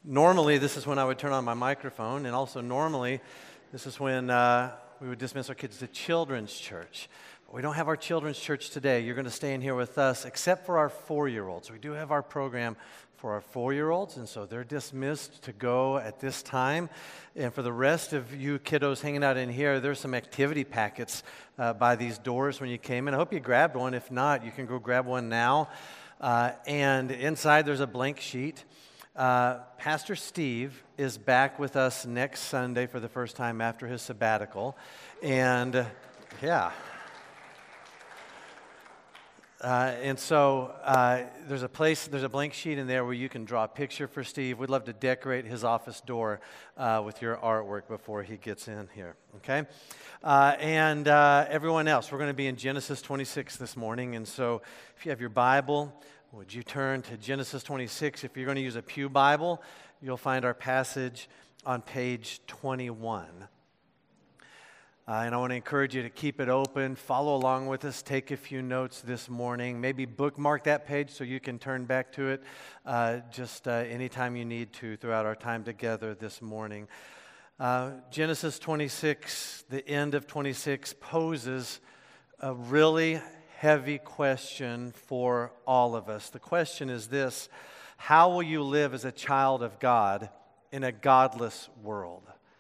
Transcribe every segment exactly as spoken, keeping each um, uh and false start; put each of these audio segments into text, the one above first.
Normally, this is when I would turn on my microphone, and also normally, this is when uh, we would dismiss our kids to children's church. But we don't have our children's church today. You're going to stay in here with us, except for our four-year-olds. We do have our program for our four-year-olds, and so they're dismissed to go at this time. And for the rest of you kiddos hanging out in here, there's some activity packets uh, by these doors when you came in. I hope you grabbed one. If not, you can go grab one now. Uh, and inside, there's a blank sheet. Uh, Pastor Steve is back with us next Sunday for the first time after his sabbatical. And, uh, yeah. Uh, and so uh, there's a place, there's a blank sheet in there where you can draw a picture for Steve. We'd love to decorate his office door uh, with your artwork before he gets in here, okay? Uh, and uh, everyone else, we're going to be in Genesis twenty-six this morning. And so if you have your Bible, would you turn to Genesis twenty-six? If you're going to use a pew Bible, you'll find our passage on page twenty-one. Uh, and I want to encourage you to keep it open, follow along with us, take a few notes this morning, maybe bookmark that page so you can turn back to it uh, just uh, anytime you need to throughout our time together this morning. Uh, Genesis twenty-six, the end of twenty-six, poses a really heavy question for all of us. The question is this: how will you live as a child of God in a godless world?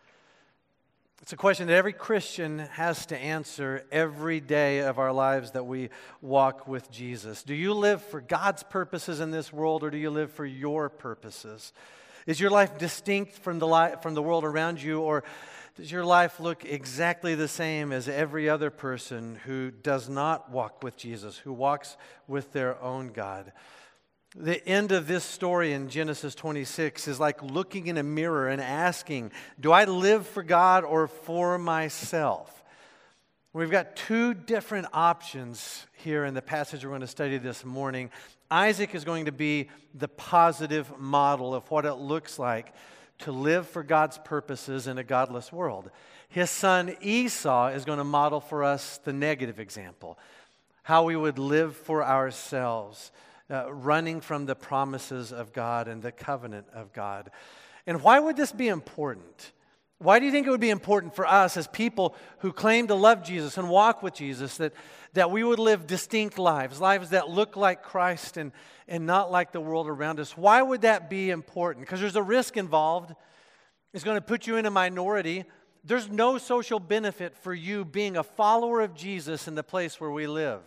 It's a question that every Christian has to answer every day of our lives that we walk with Jesus. Do you live for God's purposes in this world, or do you live for your purposes? Is your life distinct from the li- from the world around you, or does your life look exactly the same as every other person who does not walk with Jesus, who walks with their own God? The end of this story in Genesis twenty-six is like looking in a mirror and asking, do I live for God or for myself? We've got two different options here in the passage we're going to study this morning. Isaac is going to be the positive model of what it looks like to live for God's purposes in a godless world. His son Esau is going to model for us the negative example, how we would live for ourselves, uh, running from the promises of God and the covenant of God. And why would this be important? Why do you think it would be important for us as people who claim to love Jesus and walk with Jesus that, that we would live distinct lives, lives that look like Christ and, and not like the world around us? Why would that be important? Because there's a risk involved. It's going to put you in a minority. There's no social benefit for you being a follower of Jesus in the place where we live.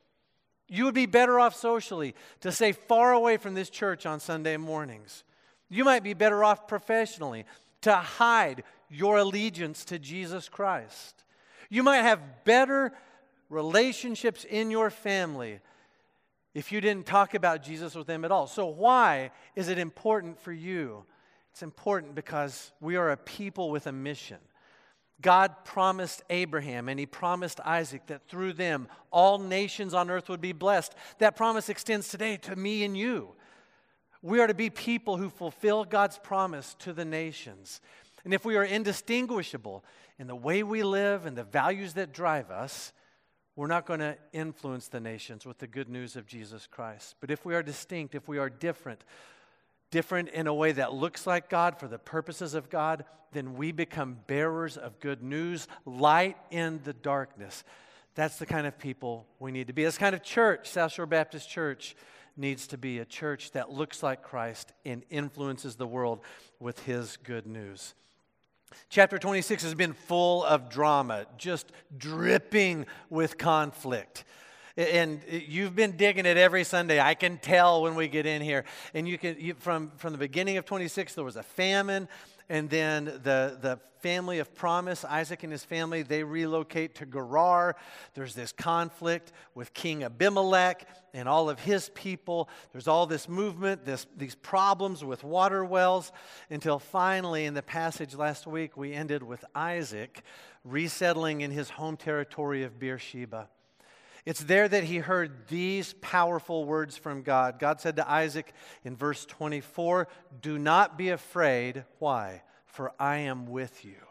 You would be better off socially to stay far away from this church on Sunday mornings. You might be better off professionally to hide your allegiance to Jesus Christ. You might have better relationships in your family if you didn't talk about Jesus with them at all. So why is it important for you? It's important because we are a people with a mission. God promised Abraham and He promised Isaac that through them all nations on earth would be blessed. That promise extends today to me and you. We are to be people who fulfill God's promise to the nations. And if we are indistinguishable in the way we live and the values that drive us, we're not going to influence the nations with the good news of Jesus Christ. But if we are distinct, if we are different, different in a way that looks like God for the purposes of God, then we become bearers of good news, light in the darkness. That's the kind of people we need to be. This kind of church, South Shore Baptist Church, needs to be a church that looks like Christ and influences the world with His good news. Chapter twenty-six has been full of drama, just dripping with conflict. And you've been digging it every Sunday. I can tell when we get in here. And you can you, from, from the beginning of twenty-six, there was a famine. And then the, the family of promise, Isaac and his family, they relocate to Gerar. There's this conflict with King Abimelech and all of his people. There's all this movement, this, these problems with water wells, until finally in the passage last week, we ended with Isaac resettling in his home territory of Beersheba. It's there that he heard these powerful words from God. God said to Isaac in verse twenty-four, "Do not be afraid." Why? "For I am with you."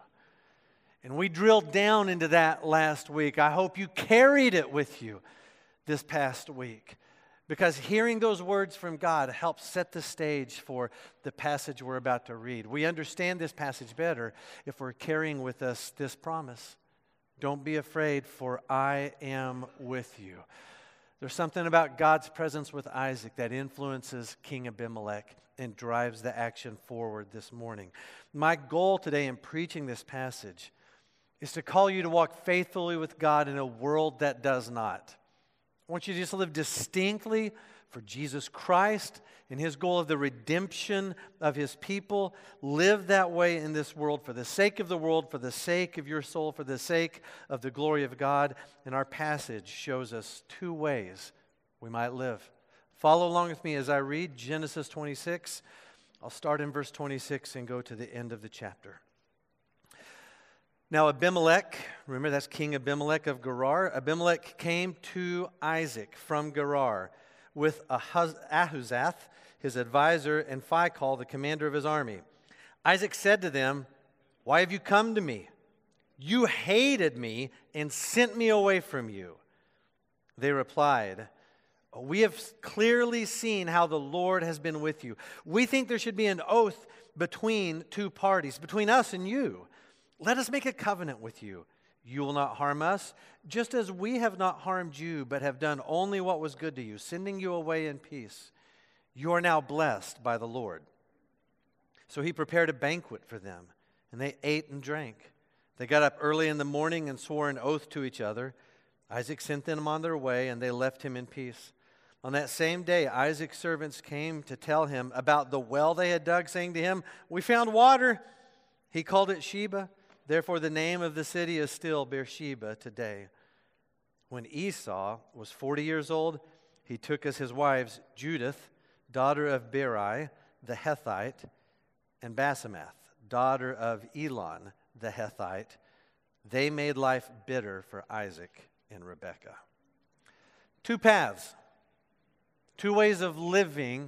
And we drilled down into that last week. I hope you carried it with you this past week. Because hearing those words from God helps set the stage for the passage we're about to read. We understand this passage better if we're carrying with us this promise. Don't be afraid, for I am with you. There's something about God's presence with Isaac that influences King Abimelech and drives the action forward this morning. My goal today in preaching this passage is to call you to walk faithfully with God in a world that does not. I want you to just live distinctly for Jesus Christ and His goal of the redemption of His people. Live that way in this world for the sake of the world, for the sake of your soul, for the sake of the glory of God. And our passage shows us two ways we might live. Follow along with me as I read Genesis twenty-six. I'll start in verse twenty-six and go to the end of the chapter. Now Abimelech, remember that's King Abimelech of Gerar. Abimelech came to Isaac from Gerar with Ahuzath, his advisor, and Phicol, the commander of his army. Isaac said to them, "Why have you come to me? You hated me and sent me away from you." They replied, "We have clearly seen how the Lord has been with you. We think there should be an oath between two parties, between us and you. Let us make a covenant with you. You will not harm us, just as we have not harmed you, but have done only what was good to you, sending you away in peace. You are now blessed by the Lord." So he prepared a banquet for them, and they ate and drank. They got up early in the morning and swore an oath to each other. Isaac sent them on their way, and they left him in peace. On that same day, Isaac's servants came to tell him about the well they had dug, saying to him, "We found water." He called it Sheba. Therefore, the name of the city is still Beersheba today. When Esau was forty years old, he took as his wives Judith, daughter of Beeri, the Hethite, and Basemath, daughter of Elon, the Hethite. They made life bitter for Isaac and Rebekah. Two paths, two ways of living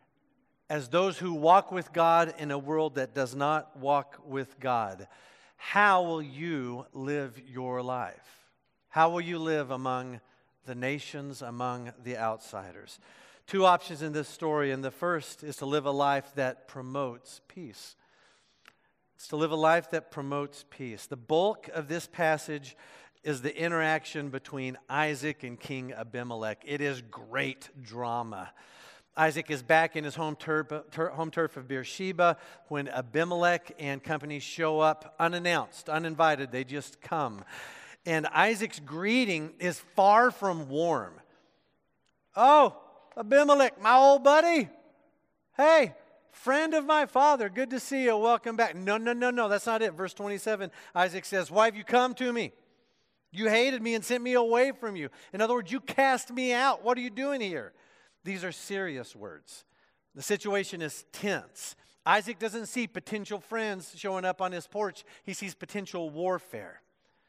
as those who walk with God in a world that does not walk with God. How will you live your life? How will you live among the nations, among the outsiders? Two options in this story, and the first is to live a life that promotes peace. It's to live a life that promotes peace. The bulk of this passage is the interaction between Isaac and King Abimelech. It is great drama. Isaac is back in his home turf, tur- home turf of Beersheba when Abimelech and company show up unannounced, uninvited. They just come. And Isaac's greeting is far from warm. "Oh, Abimelech, my old buddy. Hey, friend of my father. Good to see you. Welcome back." No, no, no, no. That's not it. Verse twenty-seven, Isaac says, "Why have you come to me? You hated me and sent me away from you. In other words, you cast me out. What are you doing here?" These are serious words. The situation is tense. Isaac doesn't see potential friends showing up on his porch. He sees potential warfare.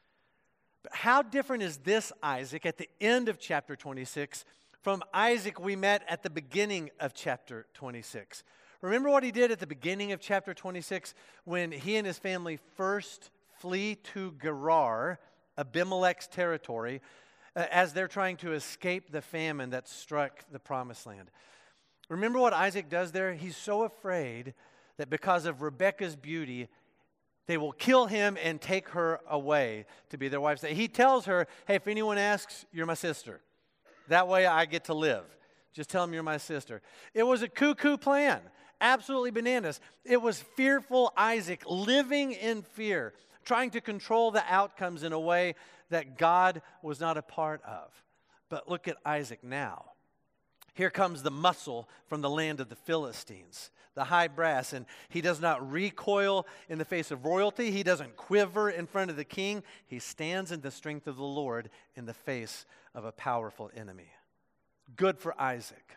But how different is this Isaac at the end of chapter twenty-six from Isaac we met at the beginning of chapter twenty-six? Remember what he did at the beginning of chapter twenty-six when he and his family first flee to Gerar, Abimelech's territory, as they're trying to escape the famine that struck the promised land. Remember what Isaac does there? He's so afraid that because of Rebekah's beauty, they will kill him and take her away to be their wife. He tells her, "Hey, if anyone asks, you're my sister. That way I get to live. Just tell them you're my sister." It was a cuckoo plan. Absolutely bananas. It was fearful Isaac living in fear, trying to control the outcomes in a way that God was not a part of. But look at Isaac now. Here comes the muscle from the land of the Philistines, the high brass, and he does not recoil in the face of royalty. He doesn't quiver in front of the king. He stands in the strength of the Lord in the face of a powerful enemy. Good for Isaac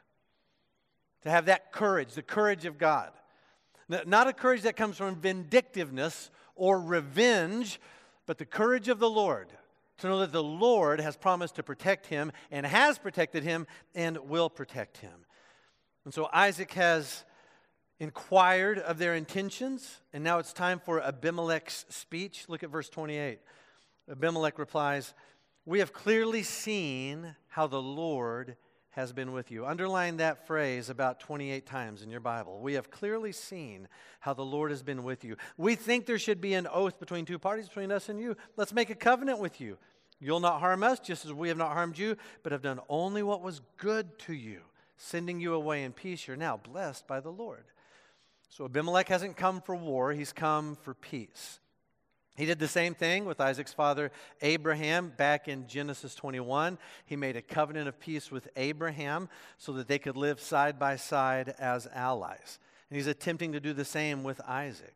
to have that courage, the courage of God. Not a courage that comes from vindictiveness or revenge, but the courage of the Lord, to know that the Lord has promised to protect him and has protected him and will protect him. And so Isaac has inquired of their intentions, and now it's time for Abimelech's speech. Look at verse twenty-eight. Abimelech replies, "We have clearly seen how the Lord has been with you. Underline that phrase about twenty-eight times in your Bible. We have clearly seen how the Lord has been with you. We think there should be an oath between two parties, between us and you. Let's make a covenant with you. You'll not harm us, just as we have not harmed you, but have done only what was good to you, sending you away in peace. You're now blessed by the Lord. So Abimelech hasn't come for war, he's come for peace. He did the same thing with Isaac's father Abraham back in Genesis twenty-one. He made a covenant of peace with Abraham so that they could live side by side as allies. And he's attempting to do the same with Isaac.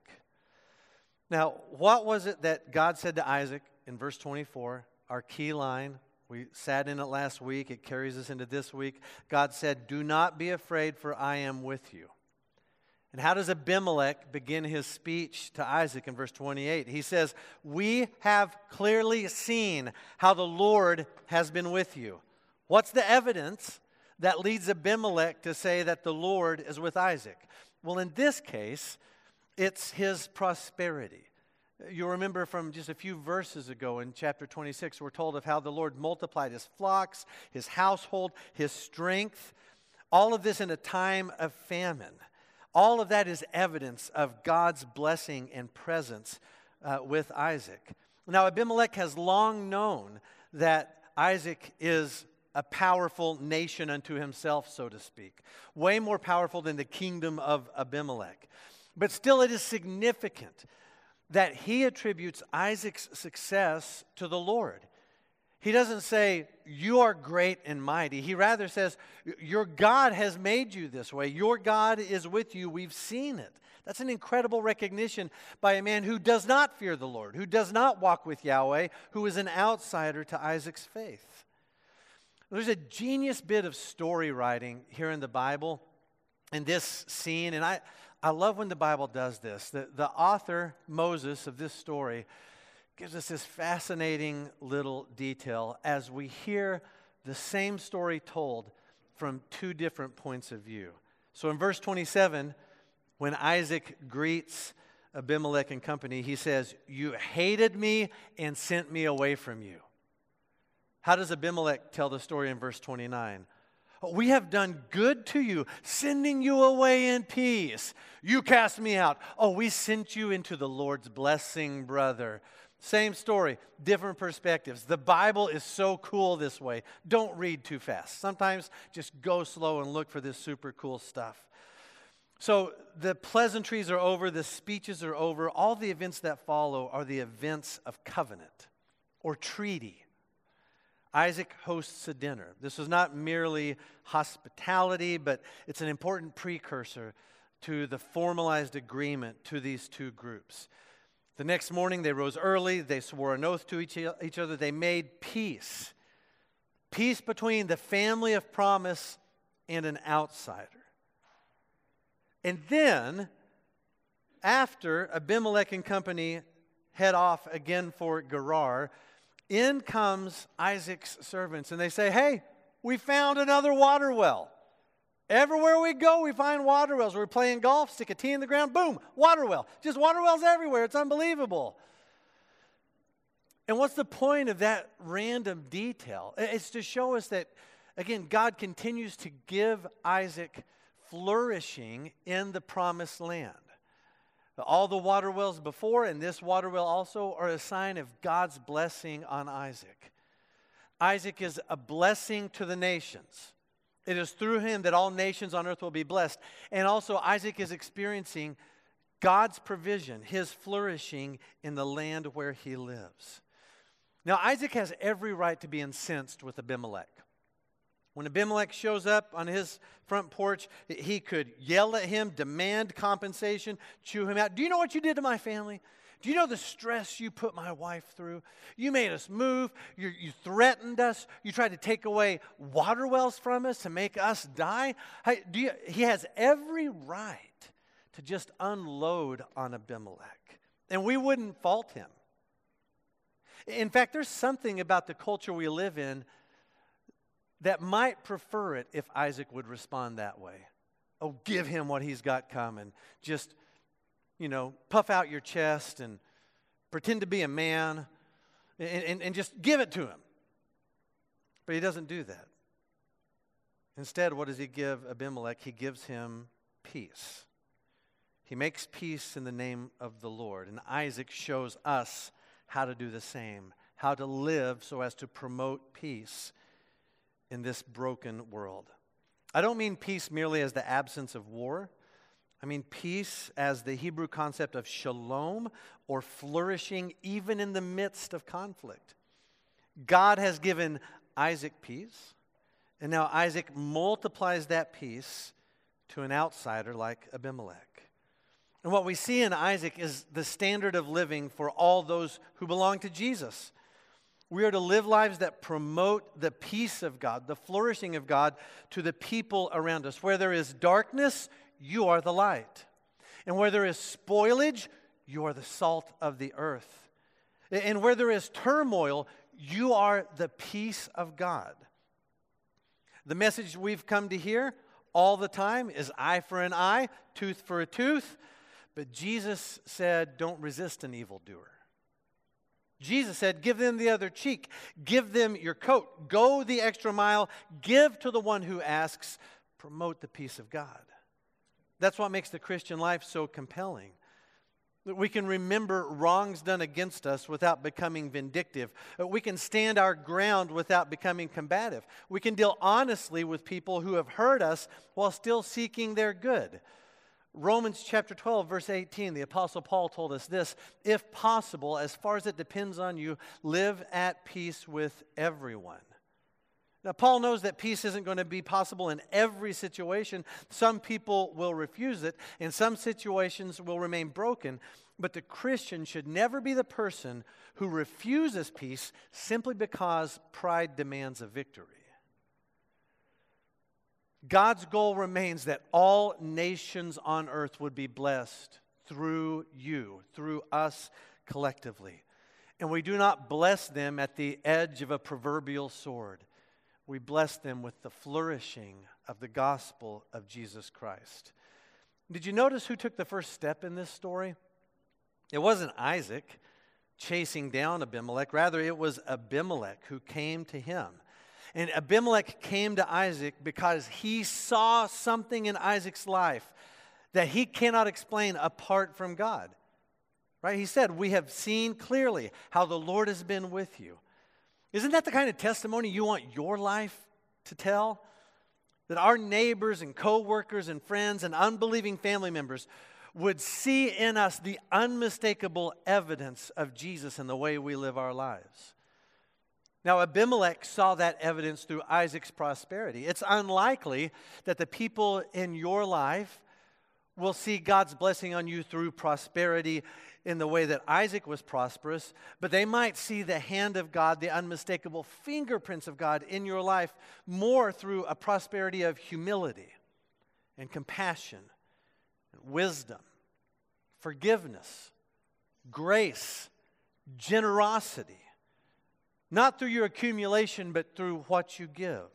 Now, what was it that God said to Isaac in verse twenty-four? Our key line. We sat in it last week. It carries us into this week. God said, "Do not be afraid, for I am with you." And how does Abimelech begin his speech to Isaac in verse twenty-eight? He says, "We have clearly seen how the Lord has been with you." What's the evidence that leads Abimelech to say that the Lord is with Isaac? Well, in this case, it's his prosperity. You'll remember from just a few verses ago in chapter twenty-six, we're told of how the Lord multiplied his flocks, his household, his strength. All of this in a time of famine. All of that is evidence of God's blessing and presence uh, with Isaac. Now, Abimelech has long known that Isaac is a powerful nation unto himself, so to speak. Way more powerful than the kingdom of Abimelech. But still, it is significant that he attributes Isaac's success to the Lord. He doesn't say, "You are great and mighty." He rather says, "Your God has made you this way. Your God is with you. We've seen it." That's an incredible recognition by a man who does not fear the Lord, who does not walk with Yahweh, who is an outsider to Isaac's faith. There's a genius bit of story writing here in the Bible in this scene, and I, I love when the Bible does this. The, the author, Moses, of this story gives us this fascinating little detail as we hear the same story told from two different points of view. So in verse twenty-seven, when Isaac greets Abimelech and company, he says, "You hated me and sent me away from you." How does Abimelech tell the story in verse twenty-nine? "We have done good to you, sending you away in peace. You cast me out. Oh, we sent you into the Lord's blessing, brother." Same story, different perspectives. The Bible is so cool this way. Don't read too fast. Sometimes just go slow and look for this super cool stuff. So the pleasantries are over, the speeches are over. All the events that follow are the events of covenant or treaty. Isaac hosts a dinner. This is not merely hospitality, but it's an important precursor to the formalized agreement to these two groups. The next morning, they rose early. They swore an oath to each, each other. They made peace. Peace between the family of promise and an outsider. And then, after Abimelech and company head off again for Gerar, in comes Isaac's servants, and they say, "Hey, we found another water well. Everywhere we go, we find water wells. We're playing golf, stick a tee in the ground, boom, water well. Just water wells everywhere. It's unbelievable." And what's the point of that random detail? It's to show us that, again, God continues to give Isaac flourishing in the promised land. All the water wells before and this water well also are a sign of God's blessing on Isaac. Isaac is a blessing to the nations. It is through him that all nations on earth will be blessed. And also Isaac is experiencing God's provision, his flourishing in the land where he lives. Now Isaac has every right to be incensed with Abimelech. When Abimelech shows up on his front porch, he could yell at him, demand compensation, chew him out. "Do you know what you did to my family? Do you know the stress you put my wife through? You made us move. You, you threatened us. You tried to take away water wells from us to make us die." Hey, do you, he has every right to just unload on Abimelech. And we wouldn't fault him. In fact, there's something about the culture we live in that might prefer it if Isaac would respond that way. Oh, give him what he's got coming. Just, you know, puff out your chest and pretend to be a man and, and, and just give it to him. But he doesn't do that. Instead, what does he give Abimelech? He gives him peace. He makes peace in the name of the Lord. And Isaac shows us how to do the same, how to live so as to promote peace in this broken world. I don't mean peace merely as the absence of war. I mean peace as the Hebrew concept of shalom, or flourishing even in the midst of conflict. God has given Isaac peace, and now Isaac multiplies that peace to an outsider like Abimelech. And what we see in Isaac is the standard of living for all those who belong to Jesus. We are to live lives that promote the peace of God, the flourishing of God to the people around us. Where there is darkness, you are the light. And where there is spoilage, you are the salt of the earth. And where there is turmoil, you are the peace of God. The message we've come to hear all the time is eye for an eye, tooth for a tooth. But Jesus said, don't resist an evildoer. Jesus said, give them the other cheek. Give them your coat. Go the extra mile. Give to the one who asks. Promote the peace of God. That's what makes the Christian life so compelling. That we can remember wrongs done against us without becoming vindictive. We can stand our ground without becoming combative. We can deal honestly with people who have hurt us while still seeking their good. Romans chapter twelve, verse eighteen, the Apostle Paul told us this: if possible, as far as it depends on you, live at peace with everyone. Now, Paul knows that peace isn't going to be possible in every situation. Some people will refuse it, and some situations will remain broken. But the Christian should never be the person who refuses peace simply because pride demands a victory. God's goal remains that all nations on earth would be blessed through you, through us collectively. And we do not bless them at the edge of a proverbial sword. We bless them with the flourishing of the gospel of Jesus Christ. Did you notice who took the first step in this story? It wasn't Isaac chasing down Abimelech. Rather, it was Abimelech who came to him. And Abimelech came to Isaac because he saw something in Isaac's life that he cannot explain apart from God. Right? He said, we have seen clearly how the Lord has been with you. Isn't that the kind of testimony you want your life to tell? That our neighbors and co-workers and friends and unbelieving family members would see in us the unmistakable evidence of Jesus in the way we live our lives. Now, Abimelech saw that evidence through Isaac's prosperity. It's unlikely that the people in your life will see God's blessing on you through prosperity in the way that Isaac was prosperous, but they might see the hand of God, the unmistakable fingerprints of God in your life more through a prosperity of humility and compassion, and wisdom, forgiveness, grace, generosity. Not through your accumulation, but through what you give.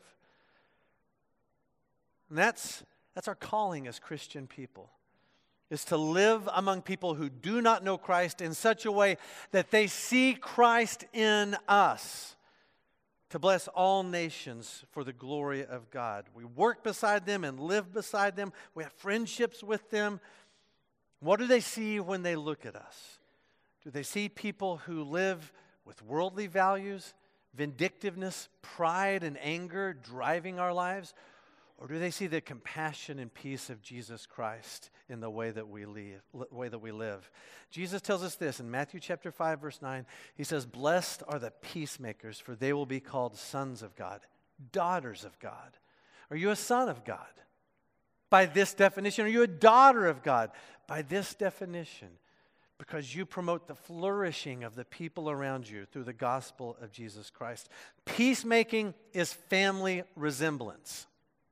And that's, that's our calling as Christian people, is to live among people who do not know Christ in such a way that they see Christ in us, to bless all nations for the glory of God. We work beside them and live beside them. We have friendships with them. What do they see when they look at us? Do they see people who live with worldly values, vindictiveness, pride, and anger driving our lives? Or do they see the compassion and peace of Jesus Christ in the way that we live, way that we live? Jesus tells us this in Matthew chapter five, verse nine. He says, blessed are the peacemakers, for they will be called sons of God, daughters of God. Are you a son of God? By this definition. Are you a daughter of God? By this definition. Because you promote the flourishing of the people around you through the gospel of Jesus Christ. Peacemaking is family resemblance.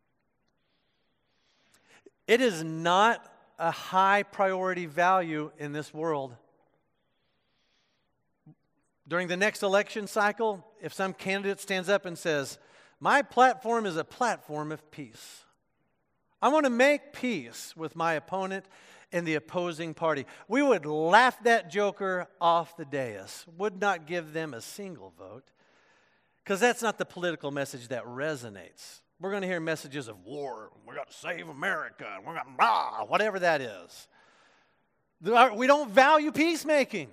It is not a high priority value in this world. During the next election cycle, if some candidate stands up and says, my platform is a platform of peace. I want to make peace with my opponent in the opposing party. We would laugh that joker off the dais, would not give them a single vote, because that's not the political message that resonates We're going to hear messages of war. We're going to save America. We're going to blah, whatever that is. We don't value peacemaking.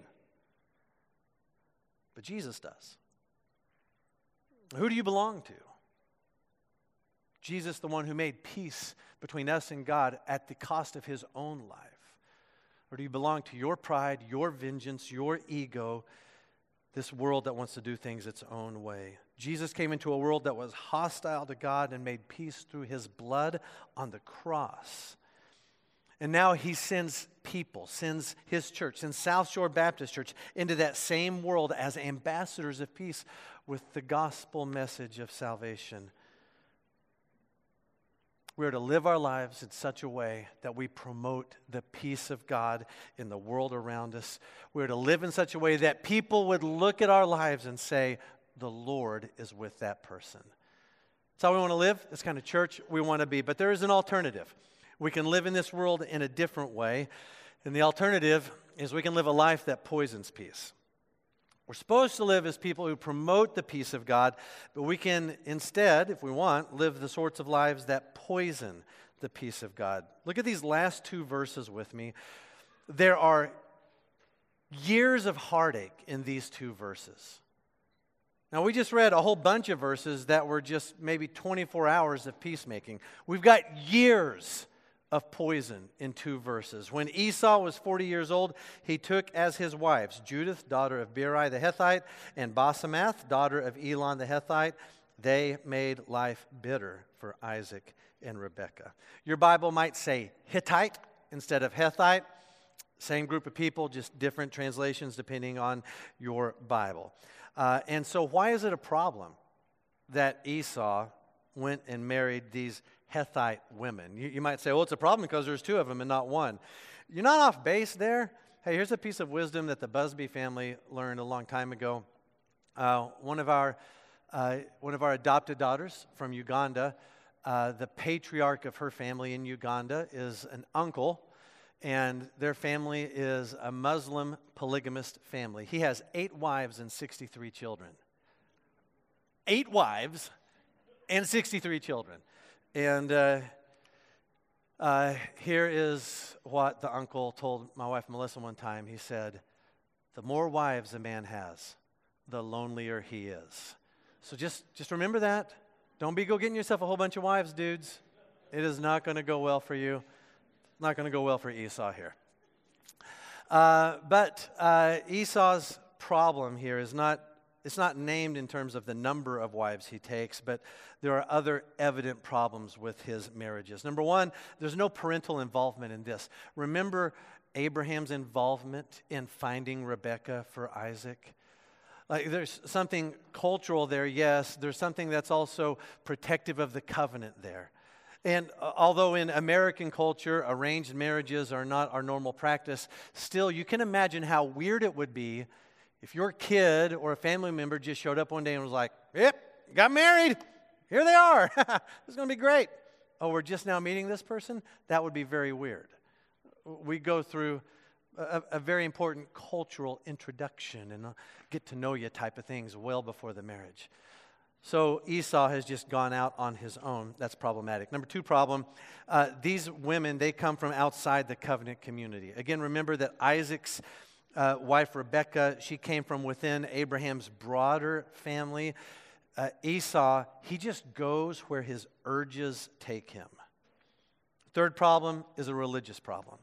But Jesus does. Who do you belong to? Jesus, the one who made peace between us and God at the cost of his own life. Or do you belong to your pride, your vengeance, your ego, this world that wants to do things its own way? Jesus came into a world that was hostile to God and made peace through his blood on the cross. And now he sends people, sends his church, sends South Shore Baptist Church into that same world as ambassadors of peace with the gospel message of salvation. We are to live our lives in such a way that we promote the peace of God in the world around us. We are to live in such a way that people would look at our lives and say, the Lord is with that person. That's how we want to live. That's the kind of church we want to be. But there is an alternative. We can live in this world in a different way. And the alternative is we can live a life that poisons peace. We're supposed to live as people who promote the peace of God, but we can instead, if we want, live the sorts of lives that poison the peace of God. Look at these last two verses with me. There are years of heartache in these two verses. Now, we just read a whole bunch of verses that were just maybe twenty-four hours of peacemaking. We've got years of poison in two verses. When Esau was forty years old, he took as his wives Judith, daughter of Beeri the Hethite, and Basemath, daughter of Elon the Hethite. They made life bitter for Isaac and Rebekah. Your Bible might say Hittite instead of Hethite. Same group of people, just different translations depending on your Bible. Uh, and so why is it a problem that Esau went and married these Hethite women? You, you might say, well, it's a problem because there's two of them and not one. You're not off base there. Hey, here's a piece of wisdom that the Busby family learned a long time ago. Uh, one of our uh, one of our adopted daughters from Uganda, uh, the patriarch of her family in Uganda is an uncle, and their family is a Muslim polygamist family. He has eight wives and sixty-three children. Eight wives and sixty-three children. And uh, uh, here is what the uncle told my wife Melissa one time. He said, the more wives a man has, the lonelier he is. So just, just remember that. Don't be go getting yourself a whole bunch of wives, dudes. It is not going to go well for you. Not going to go well for Esau here. Uh, but uh, Esau's problem here is not, it's not named in terms of the number of wives he takes, but there are other evident problems with his marriages. Number one, there's no parental involvement in this. Remember Abraham's involvement in finding Rebekah for Isaac? Like there's something cultural there, yes. There's something that's also protective of the covenant there. And uh, although in American culture, arranged marriages are not our normal practice, still you can imagine how weird it would be if your kid or a family member just showed up one day and was like, yep, got married. Here they are. It's going to be great. Oh, we're just now meeting this person? That would be very weird. We go through a, a very important cultural introduction and get to know you type of things well before the marriage. So Esau has just gone out on his own. That's problematic. Number two problem, uh, these women, they come from outside the covenant community. Again, remember that Isaac's uh, wife Rebekah, she came from within Abraham's broader family. Uh, Esau, he just goes where his urges take him. Third problem is a religious problem.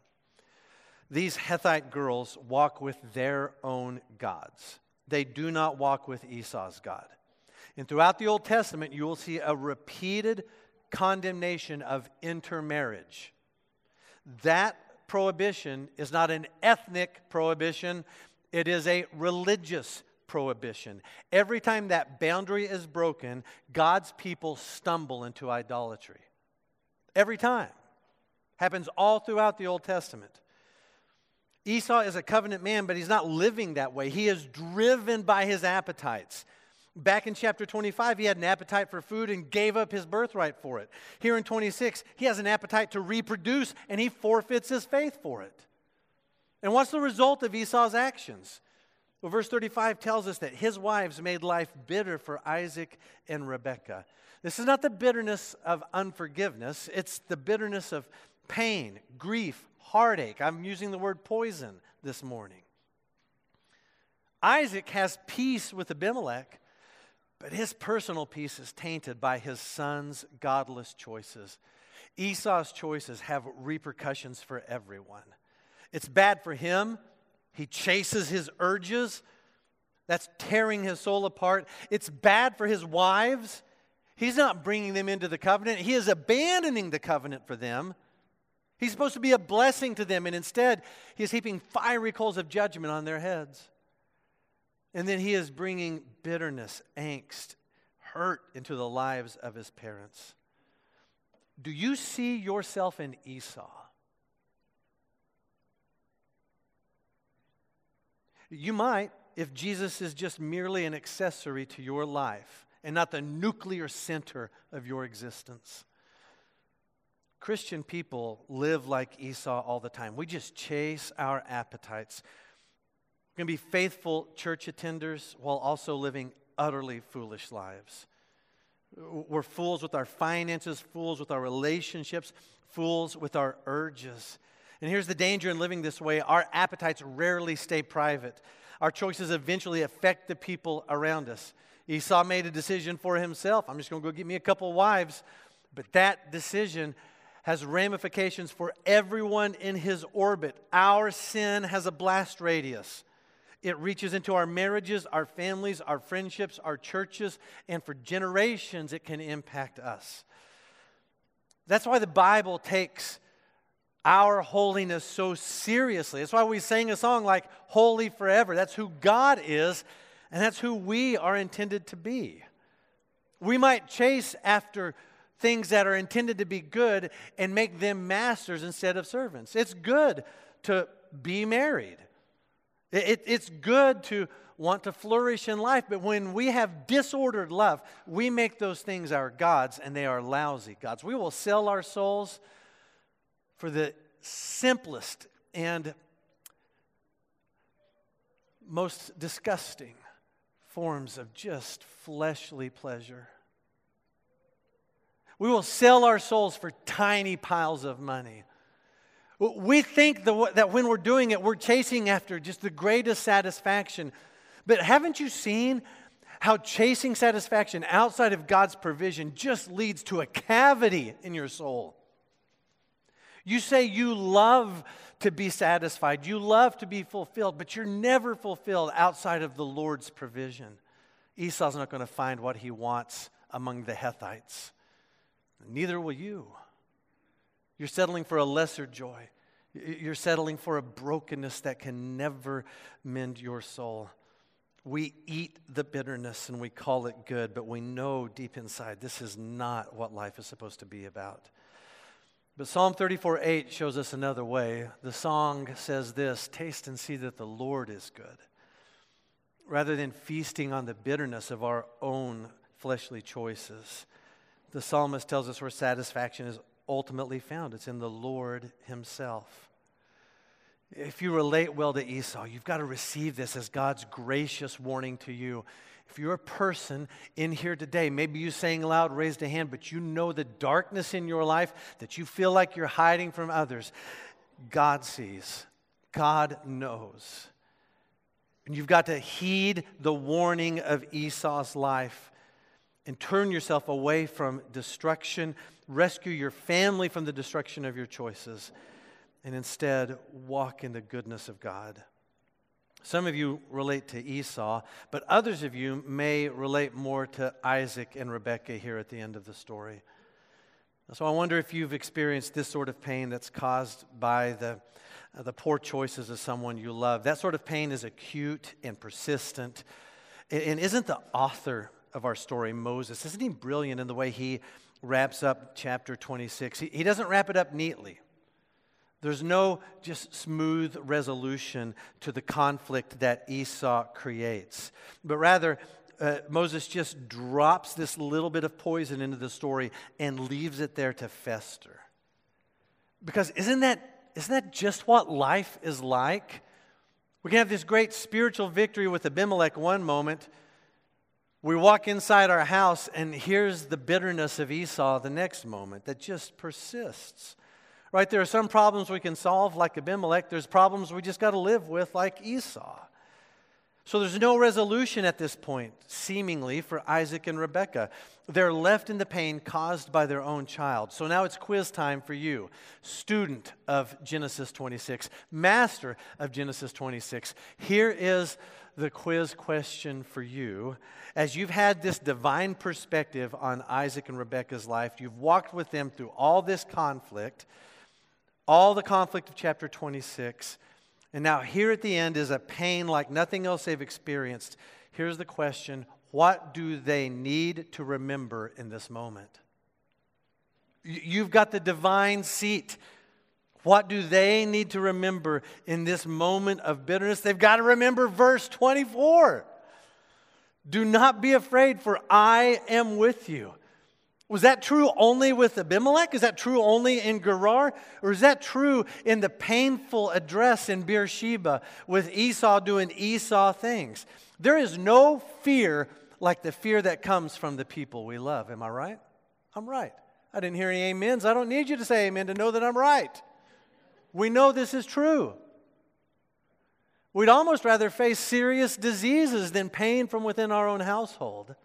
These Hethite girls walk with their own gods. They do not walk with Esau's God. And throughout the Old Testament, you will see a repeated condemnation of intermarriage. That prohibition is not an ethnic prohibition, it is a religious prohibition. Every time that boundary is broken, God's people stumble into idolatry. Every time. Happens all throughout the Old Testament. Esau is a covenant man, but he's not living that way. He is driven by his appetites. Back in chapter twenty-five, he had an appetite for food and gave up his birthright for it. Here in twenty-six, he has an appetite to reproduce, and he forfeits his faith for it. And what's the result of Esau's actions? Well, verse thirty-five tells us that his wives made life bitter for Isaac and Rebekah. This is not the bitterness of unforgiveness. It's the bitterness of pain, grief, heartache. I'm using the word poison this morning. Isaac has peace with Abimelech, but his personal peace is tainted by his son's godless choices. Esau's choices have repercussions for everyone. It's bad for him. He chases his urges. That's tearing his soul apart. It's bad for his wives. He's not bringing them into the covenant. He is abandoning the covenant for them. He's supposed to be a blessing to them, and instead, he is heaping fiery coals of judgment on their heads. And then he is bringing bitterness, angst, hurt into the lives of his parents. Do you see yourself in Esau? You might, if Jesus is just merely an accessory to your life and not the nuclear center of your existence. Christian people live like Esau all the time. We just chase our appetites. We're going to be faithful church attenders while also living utterly foolish lives. We're fools with our finances, fools with our relationships, fools with our urges. And here's the danger in living this way. Our appetites rarely stay private. Our choices eventually affect the people around us. Esau made a decision for himself. I'm just going to go get me a couple wives. But that decision has ramifications for everyone in his orbit. Our sin has a blast radius. It reaches into our marriages, our families, our friendships, our churches, and for generations it can impact us. That's why the Bible takes our holiness so seriously. That's why we sang a song like Holy Forever. That's who God is, and that's who we are intended to be. We might chase after things that are intended to be good and make them masters instead of servants. It's good to be married. It, it, it's good to want to flourish in life, but when we have disordered love, we make those things our gods, and they are lousy gods. We will sell our souls for the simplest and most disgusting forms of just fleshly pleasure. We will sell our souls for tiny piles of money. We think the, that when we're doing it, we're chasing after just the greatest satisfaction. But haven't you seen how chasing satisfaction outside of God's provision just leads to a cavity in your soul? You say you love to be satisfied, you love to be fulfilled, but you're never fulfilled outside of the Lord's provision. Esau's not going to find what he wants among the Hethites. Neither will you. You're settling for a lesser joy. You're settling for a brokenness that can never mend your soul. We eat the bitterness and we call it good, but we know deep inside this is not what life is supposed to be about. But Psalm thirty-four eight shows us another way. The song says this, "Taste and see that the Lord is good." Rather than feasting on the bitterness of our own fleshly choices, the psalmist tells us where satisfaction is ultimately found. It's in the Lord himself. If you relate well to Esau, you've got to receive this as God's gracious warning to you. If you're a person in here today, maybe you saying aloud, raised a hand, but you know the darkness in your life that you feel like you're hiding from others, God sees. God knows. And you've got to heed the warning of Esau's life and turn yourself away from destruction, rescue your family from the destruction of your choices, and instead walk in the goodness of God. Some of you relate to Esau, but others of you may relate more to Isaac and Rebekah here at the end of the story. So I wonder if you've experienced this sort of pain that's caused by the, uh, the poor choices of someone you love. That sort of pain is acute and persistent. And, and isn't the author of our story, Moses, isn't he brilliant in the way he wraps up chapter twenty-six? He, he doesn't wrap it up neatly. There's no just smooth resolution to the conflict that Esau creates. But rather, uh, Moses just drops this little bit of poison into the story and leaves it there to fester. Because isn't that, isn't that just what life is like? We can have this great spiritual victory with Abimelech one moment, We walk inside our house, and here's the bitterness of Esau the next moment that just persists. Right? There are some problems we can solve like Abimelech. There's problems we just got to live with like Esau. So there's no resolution at this point, seemingly, for Isaac and Rebekah. They're left in the pain caused by their own child. So now it's quiz time for you, student of Genesis twenty-six, master of Genesis twenty-six. Here is the quiz question for you. As you've had this divine perspective on Isaac and Rebekah's life, you've walked with them through all this conflict, all the conflict of chapter twenty-six, and now here at the end is a pain like nothing else they've experienced. Here's the question: what do they need to remember in this moment? You've got the divine seat. What do they need to remember in this moment of bitterness? They've got to remember verse twenty-four. Do not be afraid, for I am with you. Was that true only with Abimelech? Is that true only in Gerar? Or is that true in the painful address in Beersheba with Esau doing Esau things? There is no fear like the fear that comes from the people we love. Am I right? I'm right. I didn't hear any amens. I don't need you to say amen to know that I'm right. We know this is true. We'd almost rather face serious diseases than pain from within our own household.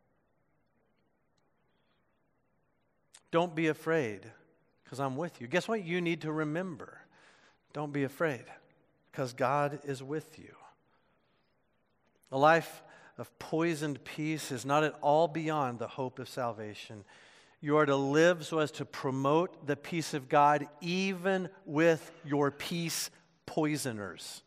Don't be afraid, because I'm with you. Guess what you need to remember? Don't be afraid, because God is with you. A life of poisoned peace is not at all beyond the hope of salvation. You are to live so as to promote the peace of God even with your peace poisoners.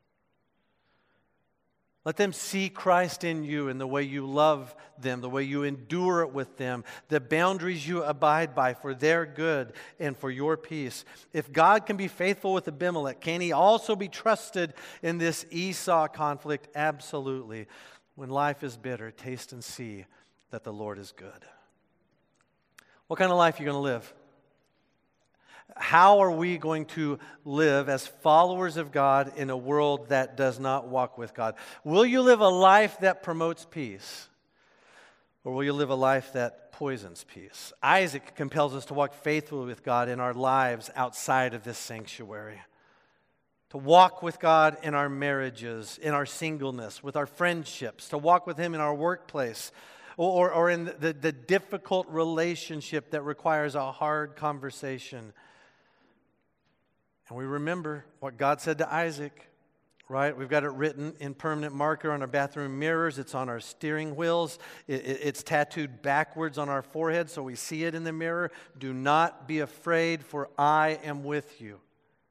Let them see Christ in you in the way you love them, the way you endure with them, the boundaries you abide by for their good and for your peace. If God can be faithful with Abimelech, can He also be trusted in this Esau conflict? Absolutely. When life is bitter, taste and see that the Lord is good. What kind of life are you going to live? How are we going to live as followers of God in a world that does not walk with God? Will you live a life that promotes peace? Or will you live a life that poisons peace? Isaac compels us to walk faithfully with God in our lives outside of this sanctuary. To walk with God in our marriages, in our singleness, with our friendships. To walk with Him in our workplace. Or, or in the, the difficult relationship that requires a hard conversation. And we remember what God said to Isaac, right? We've got it written in permanent marker on our bathroom mirrors. It's on our steering wheels. It, it, it's tattooed backwards on our forehead so we see it in the mirror. Do not be afraid, for I am with you.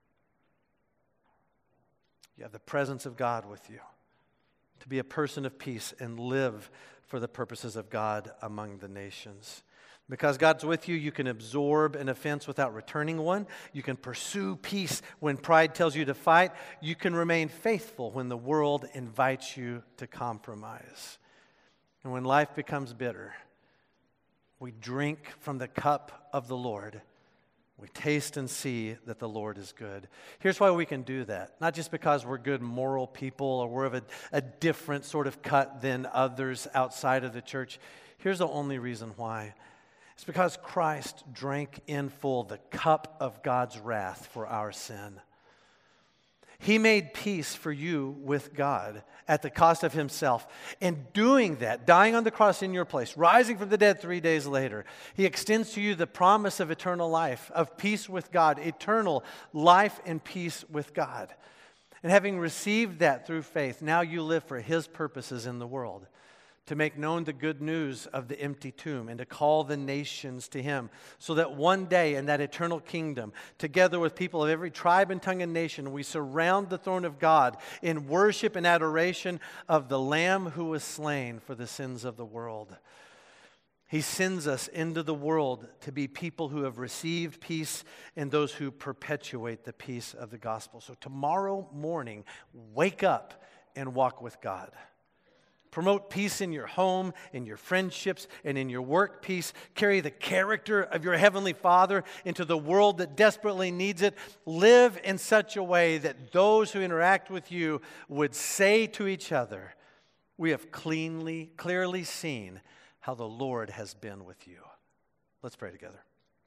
You have the presence of God with you. To be a person of peace and live for the purposes of God among the nations. Because God's with you, you can absorb an offense without returning one. You can pursue peace when pride tells you to fight. You can remain faithful when the world invites you to compromise. And when life becomes bitter, we drink from the cup of the Lord. We taste and see that the Lord is good. Here's why we can do that. Not just because we're good moral people or we're of a, a different sort of cut than others outside of the church. Here's the only reason why. It's because Christ drank in full the cup of God's wrath for our sin. He made peace for you with God at the cost of Himself. And doing that, dying on the cross in your place, rising from the dead three days later, He extends to you the promise of eternal life, of peace with God, eternal life and peace with God. And having received that through faith, now you live for His purposes in the world. To make known the good news of the empty tomb and to call the nations to Him, so that one day in that eternal kingdom, together with people of every tribe and tongue and nation, we surround the throne of God in worship and adoration of the Lamb who was slain for the sins of the world. He sends us into the world to be people who have received peace and those who perpetuate the peace of the gospel. So tomorrow morning, wake up and walk with God. Promote peace in your home, in your friendships, and in your work peace. Carry the character of your Heavenly Father into the world that desperately needs it. Live in such a way that those who interact with you would say to each other, we have cleanly, clearly seen how the Lord has been with you. Let's pray together.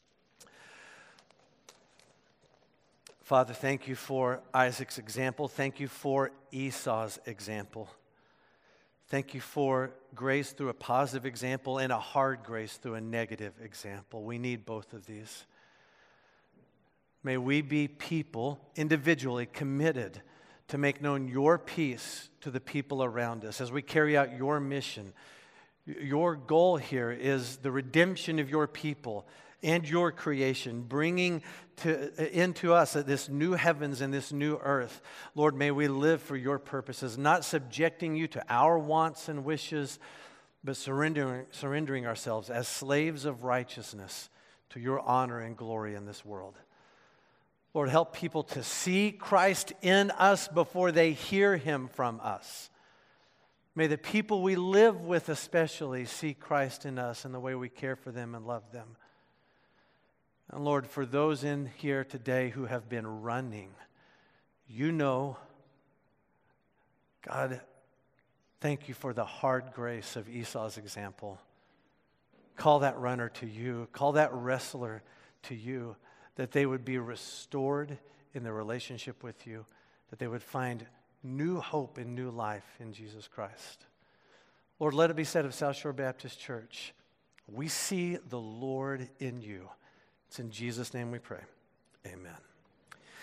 Father, thank you for Isaac's example. Thank you for Esau's example. Thank you for grace through a positive example and a hard grace through a negative example. We need both of these. May we be people individually committed to make known your peace to the people around us as we carry out your mission. Your goal here is the redemption of your people and your creation, bringing to, into us this new heavens and this new earth. Lord, may we live for your purposes, not subjecting you to our wants and wishes, but surrendering, surrendering ourselves as slaves of righteousness to your honor and glory in this world. Lord, help people to see Christ in us before they hear him from us. May the people we live with especially see Christ in us and the way we care for them and love them. And Lord, for those in here today who have been running, you know, God, thank you for the hard grace of Esau's example. Call that runner to you. Call that wrestler to you, that they would be restored in their relationship with you, that they would find new hope and new life in Jesus Christ. Lord, let it be said of South Shore Baptist Church, we see the Lord in you. It's in Jesus' name we pray. Amen.